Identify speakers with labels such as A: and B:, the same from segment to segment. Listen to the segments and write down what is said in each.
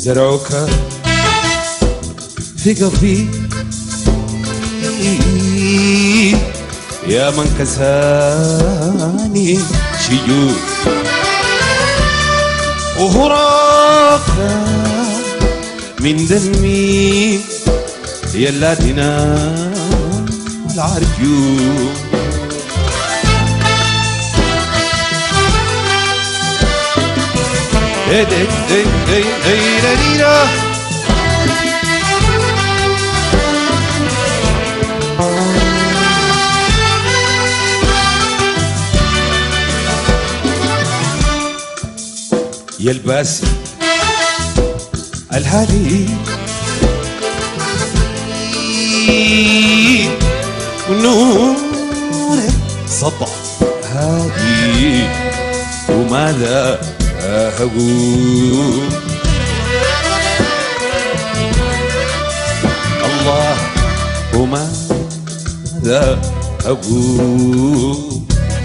A: زرعوك في قلبي يا من كساني شجون وهراك من دمي يلا دينا العرجون اي اي اي اي اي يا الباسي الهادي ونورك سطع هادي وماذا أقول الله وماذا أقول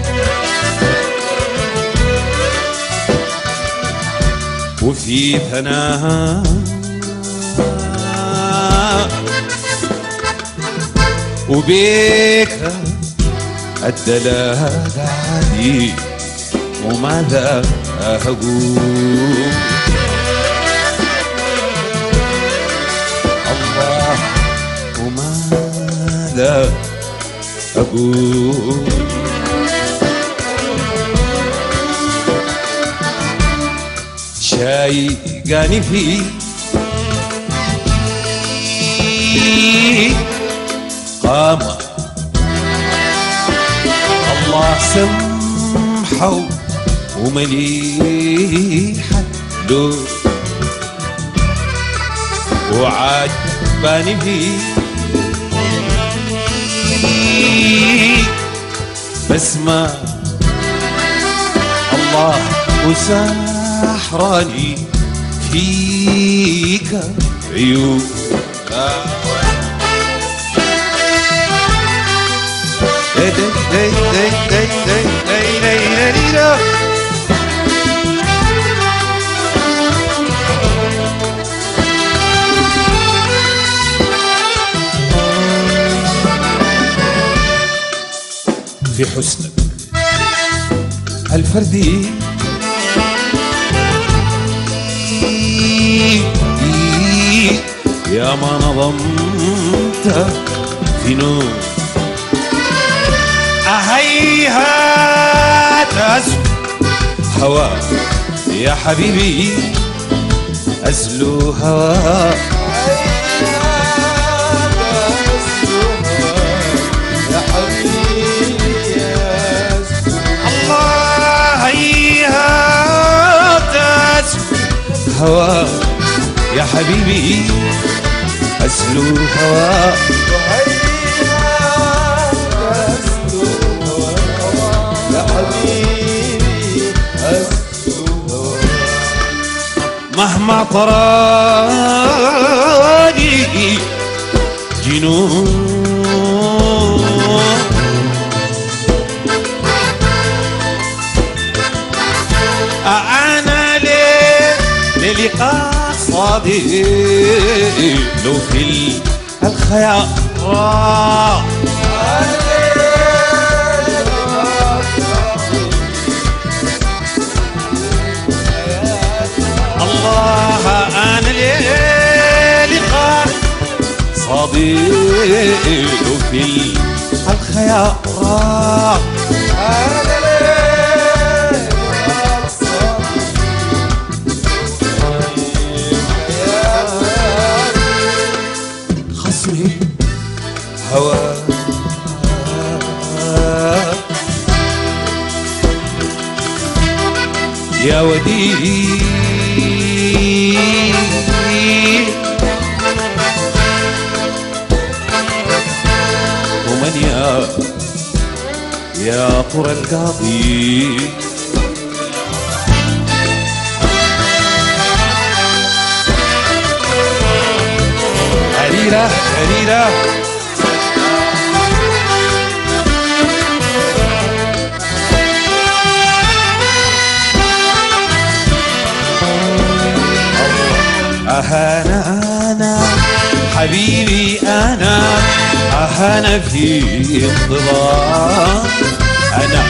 A: وفي ثناها وبيك الدلال عادي وماذا أقول الله وماذا أقول شاي قاني في قامة الله سمحه ومليحة له وعجباني فيه بسمع الله وسحراني فيك عيون في حسنك الفردي يا ما نظمت في نور أهيهات أزلو هوا يا حبيبي أزلو هوا يا حبيبي الله هيهات أزلو هوا يا حبيبي أزلو هوا مهما طراني جنون أنا للقاء صادق لو في الخيال الله أنا للقاء صديق في الخيال خصمي هوا يا وديع ومن يا طر القاضي هريرة هريرة أنا حبيبي أنا في انتظار أنا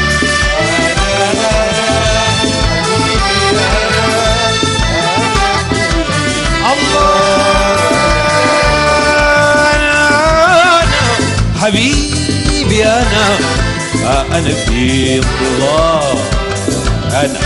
A: حبيبي أنا في انتظار أنا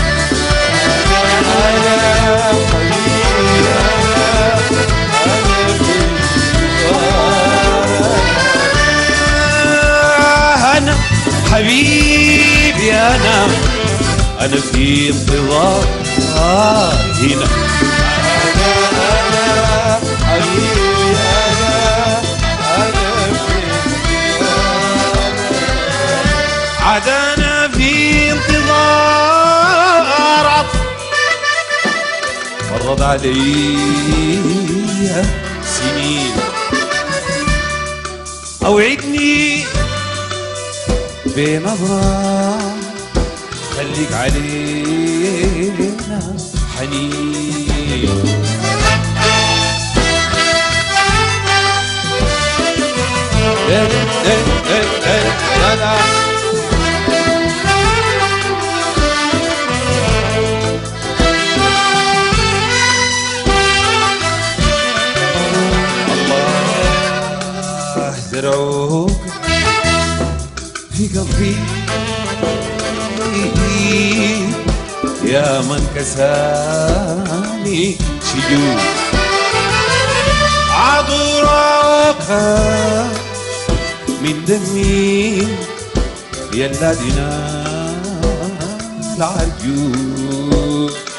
A: حبيبي أنا في انتظار هنا حبيبي أنا في انتظار عاد أنا في انتظار عطف مرت علي سنين أوعدني بنظرة خليك علينا حنين الله زرعوك في قلبي يا من كساني شجون عطراك من دمي يا الذين العرجون